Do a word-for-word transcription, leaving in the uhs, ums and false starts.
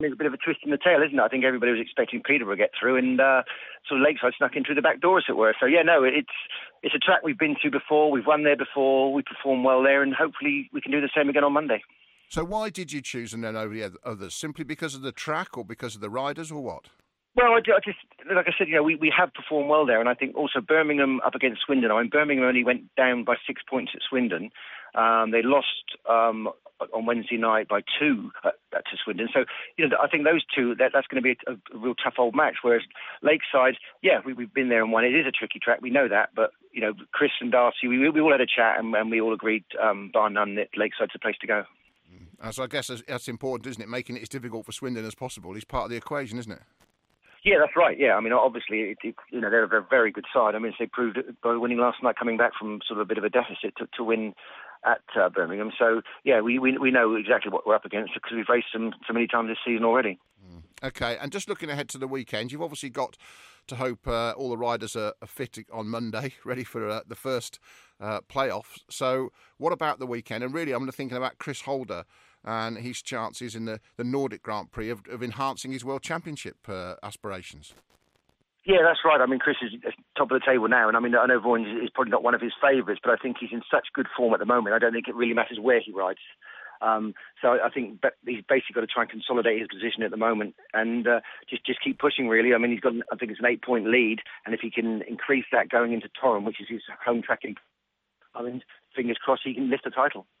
It's a bit of a twist in the tail, isn't it? I think everybody was expecting Peterborough to get through, and uh, sort of Lakeside snuck in through the back door, as it were. So yeah, no, it's it's a track we've been to before. We've won there before. We performed well there, and hopefully we can do the same again on Monday. So why did you choose them then over the others? Simply because of the track, or because of the riders, or what? Well, I, I just, like I said, you know, we, we have performed well there, and I think also Birmingham up against Swindon. I mean, Birmingham only went down by six points at Swindon. Um, they lost um, on Wednesday night by two uh, to Swindon. So, you know, I think those two, that, that's going to be a, a real tough old match. Whereas Lakeside, yeah, we, we've been there and won. It is a tricky track, we know that. But, you know, Chris and Darcy, we, we all had a chat, and, and we all agreed, um, bar none, that Lakeside's the place to go. Mm. So I guess that's important, isn't it? Making it as difficult for Swindon as possible is part of the equation, isn't it? Yeah, that's right. Yeah, I mean, obviously, it, it, you know, they're a very good side. I mean, they proved it by winning last night, coming back from sort of a bit of a deficit to, to win at uh, Birmingham. So, yeah, we, we we know exactly what we're up against because we've raced them so many times this season already. Mm. Okay, and just looking ahead to the weekend, you've obviously got to hope uh, all the riders are, are fit on Monday, ready for uh, the first uh, playoffs. So, what about the weekend? And really, I'm thinking about Chris Holder and his chances in the, the Nordic Grand Prix of, of enhancing his World Championship uh, aspirations. Yeah, that's right. I mean, Chris is top of the table now, and I mean, I know Vaughan is probably not one of his favourites, but I think he's in such good form at the moment. I don't think it really matters where he rides. Um, so I think he's basically got to try and consolidate his position at the moment and uh, just just keep pushing, really. I mean, he's got, I think it's an eight-point lead, and if he can increase that going into Torren, which is his home track, I mean, fingers crossed he can lift the title.